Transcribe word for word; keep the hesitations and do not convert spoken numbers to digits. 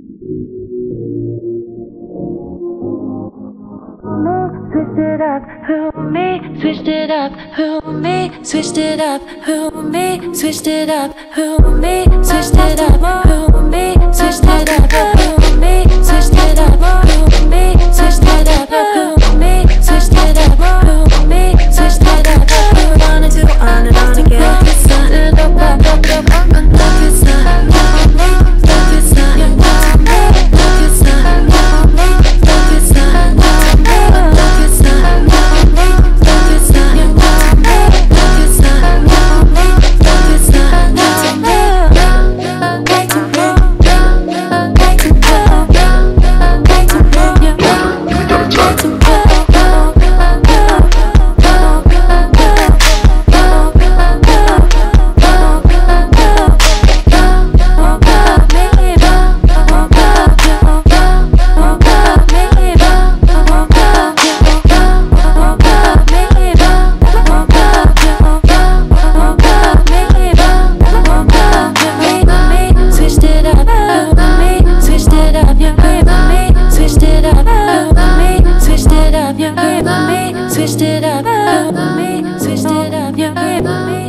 Switched it up, who me? Switched it up, who me? Switched it up, who me? Switched it up, who me? Switched it up, who me? Switched it up, who me? Switched it up, who me? Switched it up, who me? Switched it up, who me? Switched it up, who on and two, on and on again. Switched it up, up, up, up, up, up, up, it's not me. Look, it's not me. Look, it's not me. Look, it's not me. Switched it up, switched it up, switched it up, yeah,